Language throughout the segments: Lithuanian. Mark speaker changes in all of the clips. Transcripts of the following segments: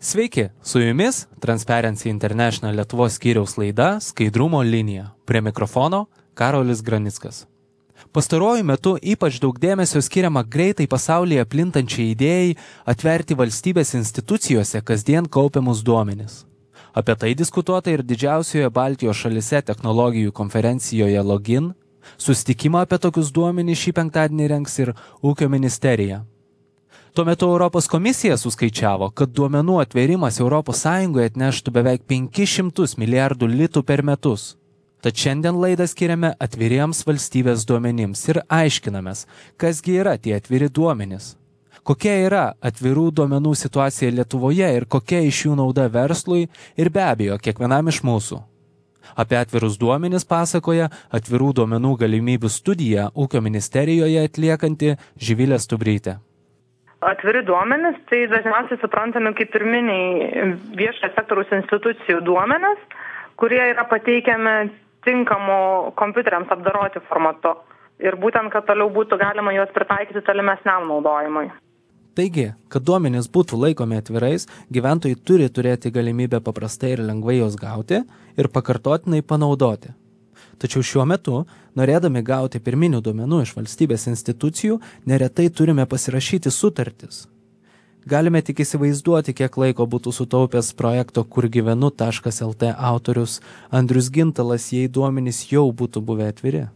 Speaker 1: Sveiki, su jumis Transparency International Lietuvos skyriaus laida Skaidrumo linija. Prie mikrofono Karolis Granickas. Pastaruoju metu ypač daug dėmesio skiriama greitai pasaulyje plintančiai idėjai atverti valstybės institucijose kasdien kaupiamus duomenis. Apie tai diskutuota ir didžiausioje Baltijos šalyse technologijų konferencijoje Login. Susitikimą apie tokius duomenis šį penktadienį rengs ir Ūkio ministerija. Tuo metu Europos komisija suskaičiavo, kad duomenų atvėrimas Europos Sąjungoje atneštų beveik 500 milijardų litų per metus. Tad šiandien laidą skiriame atviriems valstybės duomenims ir aiškinamės, kasgi yra tie atviri duomenys. Kokia yra atvirų duomenų situacija Lietuvoje ir kokia iš jų nauda verslui ir be abejo kiekvienam iš mūsų. Apie atvirus duomenis pasakoja atvirų duomenų galimybių studiją Ūkio ministerijoje atliekanti Živilė Stubrytė.
Speaker 2: Atviri duomenys, tai dažniausiai suprantami kaip pirminiai viešojo sektoriaus institucijų duomenys, kurie yra pateikiami tinkamu kompiuteriams apdoroti formatu. Ir būtent, kad toliau būtų galima juos pritaikyti tolimesniam naudojimui.
Speaker 1: Taigi, kad duomenys būtų laikomi atvirais, gyventojai turi turėti galimybę paprastai ir lengvai juos gauti ir pakartotinai panaudoti. Tačiau šiuo metu, norėdami gauti pirminių duomenų iš valstybės institucijų, neretai turime pasirašyti sutartis. Galime tik įsivaizduoti, kiek laiko būtų sutaupęs projekto kurgyvenu.lt autorius Andrius Gintalas, jei duomenys jau būtų buvę atviri.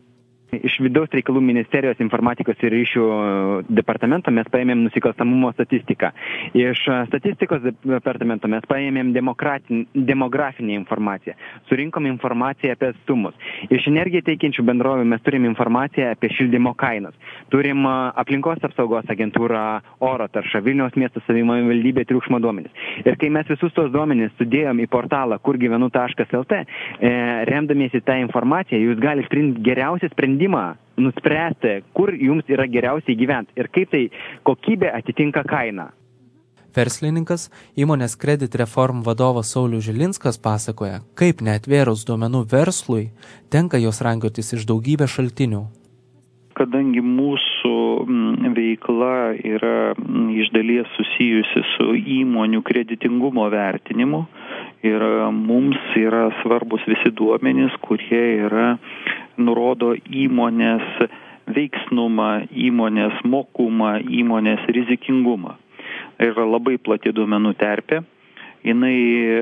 Speaker 3: Iš vidaus reikalų ministerijos informatikos ir ryšių departamento mes paėmėm nusikalstamumo statistiką. Iš statistikos departamento mes paėmėm demografinę informaciją. Surinkom informaciją apie atstumus. Iš energiją teikiančių bendrovių mes turim informaciją apie šildymo kainas. Turim aplinkos apsaugos agentūrą oro taršą, Vilniaus miesto savivaldybė triukšmo duomenys. Ir kai mes visus tos duomenys sudėjom į portalą kurgyvenu.lt, remdamiesi tą informaciją, jūs galite priimti geriausią sprendimą, nuspręsti, kur jums yra geriausiai gyventi ir kaip tai kokybė atitinka kainą.
Speaker 1: Verslininkas, įmonės Credit Reform vadovas Saulius Žilinskas pasakoja, kaip neatvėrus duomenų verslui tenka jos rankiotis iš daugybės šaltinių.
Speaker 4: Kadangi mūsų veikla yra iš dalies susijusi su įmonių kreditingumo vertinimu ir mums yra svarbus visi duomenys, kurie nurodo įmonės veiksnumą, įmonės mokumą, įmonės rizikingumą. Yra labai plati duomenų terpė. Jinai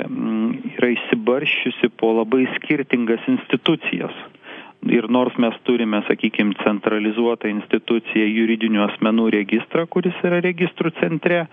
Speaker 4: yra išsibarsčiusi po labai skirtingas institucijas. Ir nors mes turime, sakykime, centralizuotą instituciją juridinių asmenų registrą, kuris yra registrų centre,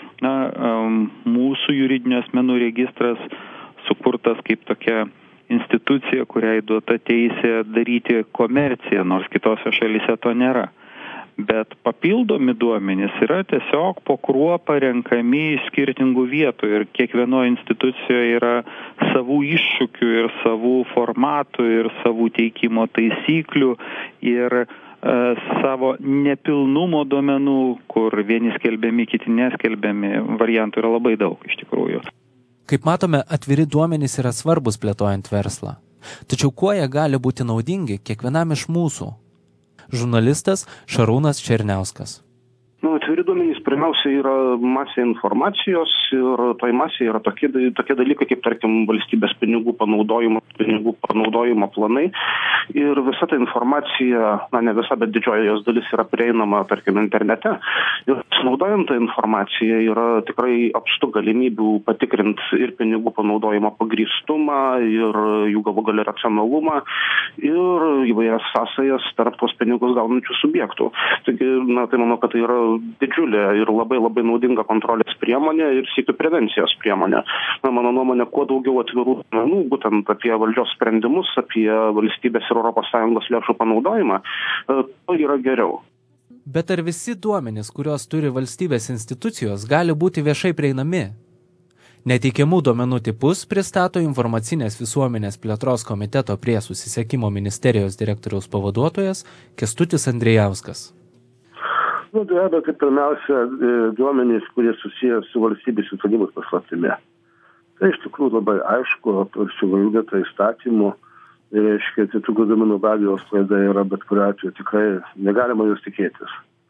Speaker 4: mūsų juridinių asmenų registras sukurtas kaip tokia institucija, kuriai duota teisė daryti komerciją, nors kitose šalyse to nėra. Bet papildomi duomenys yra tiesiog po kruopą renkami iš skirtingų vietų ir kiekvienoje institucijoje yra savų iššūkių ir savų formatų ir savų teikimo taisyklių ir savo nepilnumo duomenų, kur vieni skelbiami, kiti neskelbiami, variantų yra labai daug iš tikrųjų.
Speaker 1: Kaip matome, atviri duomenys yra svarbus plėtojant verslą. Tačiau kuo jie gali būti naudingi kiekvienam iš mūsų? Žurnalistas Šarūnas Černiauskas.
Speaker 5: Atviri duomenys pirmiausia yra masė informacijos ir toj masėje yra tokie dalykai kaip, tarkim, valstybės pinigų panaudojimo planai. Ir visa ta informacija, ne visa, bet didžioji jos dalis yra prieinama, tarkim, internete. Ir naudojant tą informaciją yra tikrai apstu galimybių patikrinti ir pinigų panaudojimo pagrįstumą, ir jų galų gale racionalumą, ir įvairias sąsajas tarp tos pinigus gaunančių subjektų. Taigi, tai manau, kad tai yra didžiulė ir labai naudinga kontrolės priemonė ir sykių prevencijos priemonė. Mano nuomonė, kuo daugiau atvirų duomenų, būtent apie valdžios sprendimus, apie valstybės ir ES lėšų panaudojimą, to yra geriau.
Speaker 1: Bet ar visi duomenys, kuriuos turi valstybės institucijos, gali būti viešai prieinami? Neteikiamų duomenų tipus pristato Informacinės visuomenės plėtros komiteto prie Susisiekimo ministerijos direktoriaus pavaduotojas Kęstutis Andrijauskas.
Speaker 6: Be abejo, tai pirmiausia duomenys, kurie susijęs su valstybės tarnybos paslaptimi. Tai iš tikrųjų labai aišku, suvaldėta įstatymų, reiškia, tų duomenų be abejo sklaida yra, bet kuriuo atveju tikrai negalima jos tikėtis.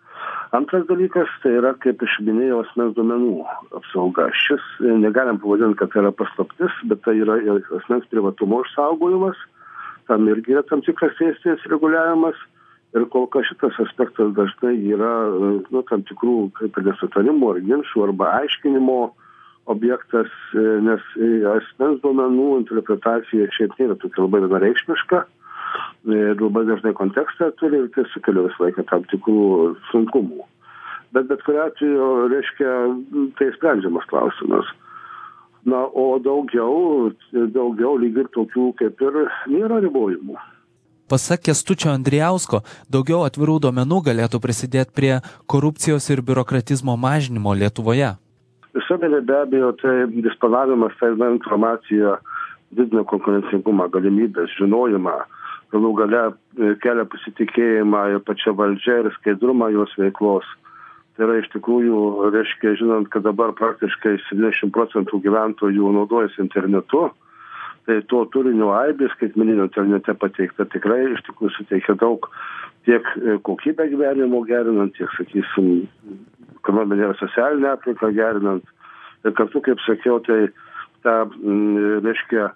Speaker 6: Antras dalykas, tai yra, kaip aš minėjau, asmens duomenų apsauga. Šis negalim pavadinti, kad tai yra paslaptis, bet tai yra asmens privatumo išsaugojimas, tam irgi yra tam tikras teisės reguliavimas ir kol kas šitas aspektas dažnai yra tam tikrų kaip nesutarimų ar ginčų arba aiškinimo objektas, nes asmens duomenų interpretacija šiaip nėra tokia labai vienareikšmiška. Labai dažnai kontekstą turi ir tai sukelia visą laiką tam tikrų sunkumų. Bet kuriuo atveju, reiškia, tai sprendžiamas klausimas. Na, o daugiau lyg ir tokių kaip ir nėra ribojimų.
Speaker 1: Pasak Kęstučio Andrijausko, daugiau atvirų duomenų galėtų prisidėti prie korupcijos ir biurokratizmo mažinimo Lietuvoje.
Speaker 6: Visuomenė be abejo, tai disponavimas tą informaciją didina konkurencingumą, galimybės, žinojimą, galų gale kelia pasitikėjimą ir pačia valdžia ir skaidrumą jos veiklos. Tai yra iš tikrųjų, reiškia, žinant, kad dabar praktiškai 70% gyventojų naudojasi internetu, tai to turinio aibės, skaitmeninio internete pateikta, tikrai iš tikrųjų suteikia daug tiek kokybę gyvenimo gerinant, tiek, sakysim, ekonominę ir socialinę aplinką gerinant. Ir kartu, kaip sakiau, tai ta, reiškia,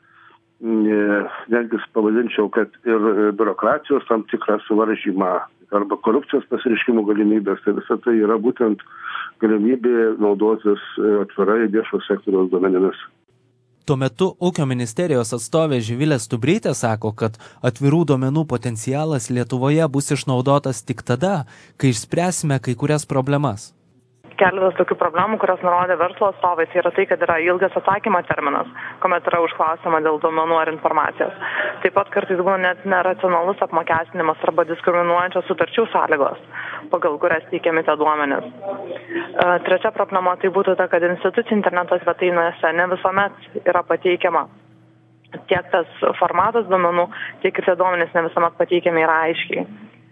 Speaker 6: netgi pavadinčiau, kad ir biurokratijos tam tikrą suvaržymą arba korupcijos pasireiškimų galimybės, tai visą tai yra būtent galimybė naudotis atvirai viešo sektoriaus duomenimis.
Speaker 1: Tuo metu Ūkio ministerijos atstovė Živilė Stubrytė sako, kad atvirų duomenų potencialas Lietuvoje bus išnaudotas tik tada, kai išspręsime kai kurias problemas.
Speaker 2: Keletas tokių problemų, kurias nurodė verslo atstovai, tai yra tai, kad yra ilgas atsakymo terminas, kuomet yra užklausima dėl duomenų ar informacijos. Taip pat kartais būna net neracionalus apmokestinimas arba diskriminuojančios sutarčių sąlygos, pagal kurias teikiami tie duomenys. Trečia problema tai būtų ta, kad institucijų interneto svetainėse ne visuomet yra pateikiama tiek tas formatas duomenų, tiek ir tie duomenys ne visuomet pateikiami yra aiškiai.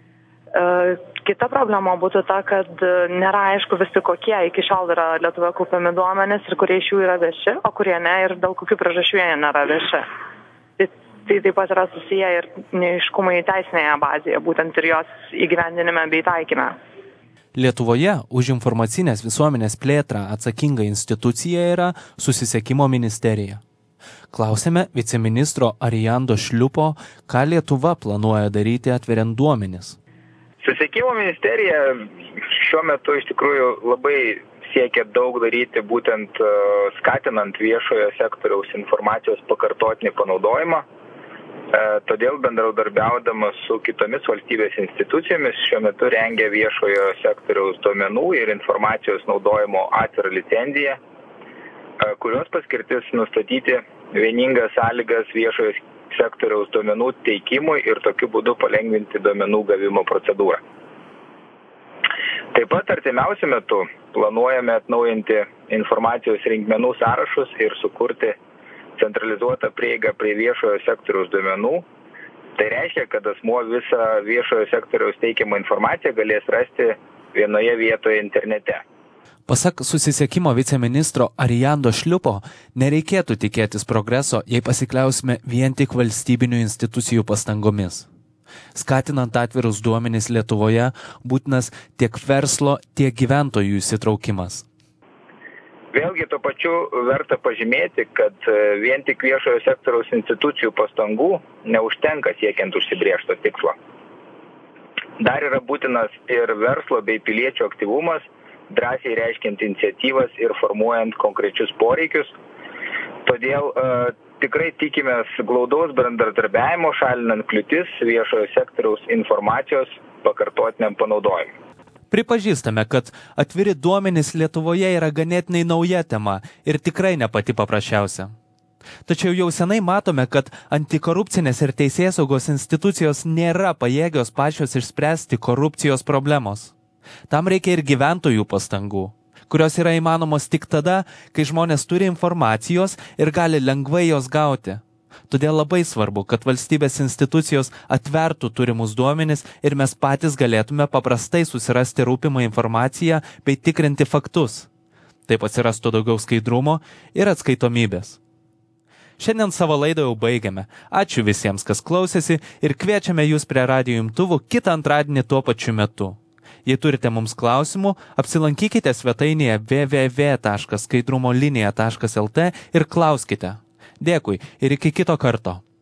Speaker 2: Kita problema būtų ta, kad nėra aišku visi kokie iki šiol yra Lietuvoje kaupiami duomenys ir kurie iš jų yra vieši, o kurie ne ir dėl kokių priežasčių jie nėra vieši. Tai taip pat yra susiję ir neaiškumai teisinėje bazėje, būtent ir jos įgyvendinime bei taikyme.
Speaker 1: Lietuvoje už informacinės visuomenės plėtrą atsakinga institucija yra Susisiekimo ministerija. Klausėme viceministro Arijando Šliupo, ką Lietuva planuoja daryti atveriant duomenis.
Speaker 7: Susisiekimo ministerija šiuo metu iš tikrųjų labai siekia daug daryti, būtent skatinant viešojo sektoriaus informacijos pakartotinį panaudojimą. Todėl bendraudarbiaudama su kitomis valstybės institucijomis šiuo metu rengia viešojo sektoriaus duomenų ir informacijos naudojimo atvirą licenciją, kurios paskirtis nustatyti vieningas sąlygas viešojo sektoriaus duomenų teikimui ir tokiu būdu palengvinti duomenų gavimo procedūrą. Taip pat artimiausiu metu planuojame atnaujinti informacijos rinkmenų sąrašus ir sukurti centralizuotą prieigą prie viešojo sektoriaus duomenų. Tai reiškia, kad asmuo visą viešojo sektoriaus teikiamą informaciją galės rasti vienoje vietoje internete.
Speaker 1: Pasak susisiekimo viceministro Arijando Šliupo, nereikėtų tikėtis progreso, jei pasikliausime vien tik valstybinių institucijų pastangomis. Skatinant atvirus duomenis Lietuvoje, būtinas tiek verslo, tiek gyventojų įsitraukimas.
Speaker 7: Vėlgi tuo pačiu verta pažymėti, kad vien tik viešojo sektoriaus institucijų pastangų neužtenka siekiant užsibrėžto tikslo. Dar yra būtinas ir verslo bei piliečių aktyvumas, drąsiai reiškiant iniciatyvas ir formuojant konkrečius poreikius. Todėl tikrai tikimės glaudaus bendradarbiavimo, šalinant kliūtis viešojo sektoriaus informacijos pakartotiniam panaudojimui.
Speaker 1: Pripažįstame, kad atviri duomenys Lietuvoje yra ganėtinai nauja tema ir tikrai ne pati paprasčiausia. Tačiau jau senai matome, kad antikorupcinės ir teisėsaugos institucijos nėra pajėgios pačios išspręsti korupcijos problemos. Tam reikia ir gyventojų pastangų, kurios yra įmanomos tik tada, kai žmonės turi informacijos ir gali lengvai jos gauti. Todėl labai svarbu, kad valstybės institucijos atvertų turimus duomenis ir mes patys galėtume paprastai susirasti rūpimą informaciją bei tikrinti faktus. Taip atsirastų daugiau skaidrumo ir atskaitomybės. Šiandien savo laidą jau baigiame. Ačiū visiems, kas klausėsi ir kviečiame jūs prie radijo imtuvų kitą antradienį tuo pačiu metu. Jei turite mums klausimų, apsilankykite svetainėje www.skaidrumolinija.lt ir klauskite. Dėkui ir iki kito karto.